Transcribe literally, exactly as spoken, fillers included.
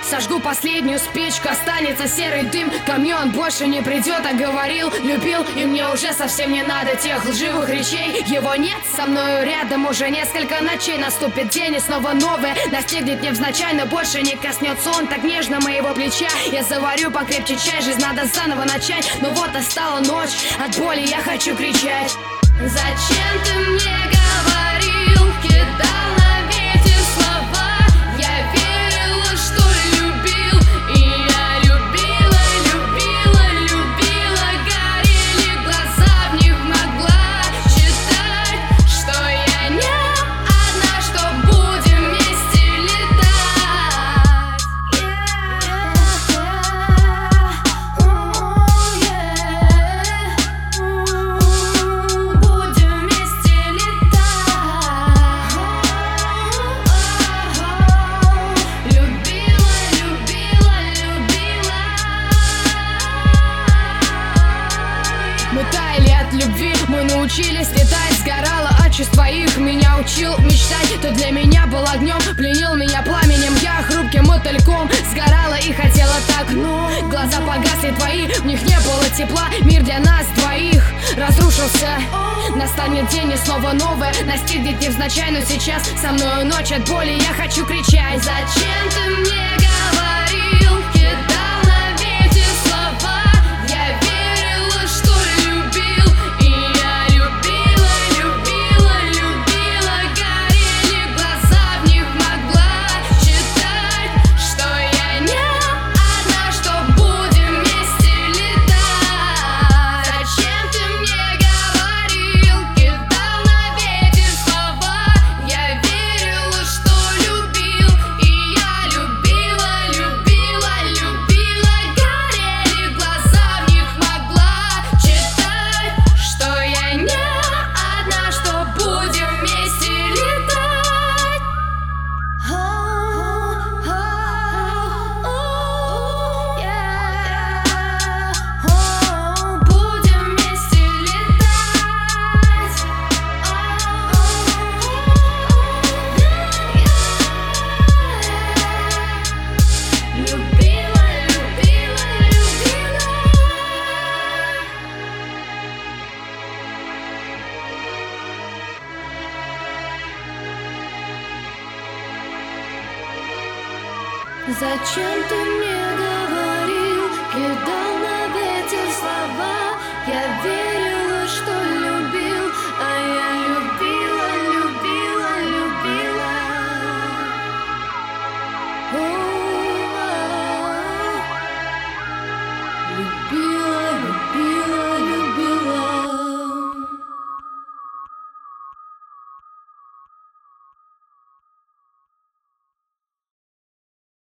Сожгу последнюю спичку, останется серый дым. Ко мне он больше не придет, а говорил, любил. И мне уже совсем не надо тех лживых речей. Его нет со мною рядом уже несколько ночей. Наступит день и снова новое настигнет невзначай, но больше не коснется он так нежно моего плеча. Я заварю покрепче чай, жизнь надо заново начать. Но вот настала ночь, от боли я хочу кричать. Зачем ты мне говорил, кидал на ветер слова? Я верила, что любил, и я любила, любила, любила. Горели глаза, в них могла читать, что я не одна, что будем вместе летать. Будем вместе летать. Любила, любила, любила. Мы таяли от любви, мы научились летать. Сгорала от чувств твоих, меня учил мечтать. Ты для меня был огнем, пленил меня пламенем. Я хрупким мотыльком сгорала и хотела так, но глаза погасли твои, в них не было тепла. Мир для нас двоих разрушился. Настанет день и снова новое настигнет невзначай, но сейчас со мною ночь от боли, я хочу кричать. Зачем ты мне говорил, кидал на ветер слова? Я верила, что любил, и я любила, любила, любила. Горели глаза, в них могла читать, что я не одна, что будем вместе летать. Зачем ты мне говорил, кидал на ветер слова? Я верила, что любил, и я любила, любила, любила. Горели глаза, в них могла читать, что я не одна, что будем вместе летать. Будем вместе летать. Любила, любила, любила. Зачем ты мне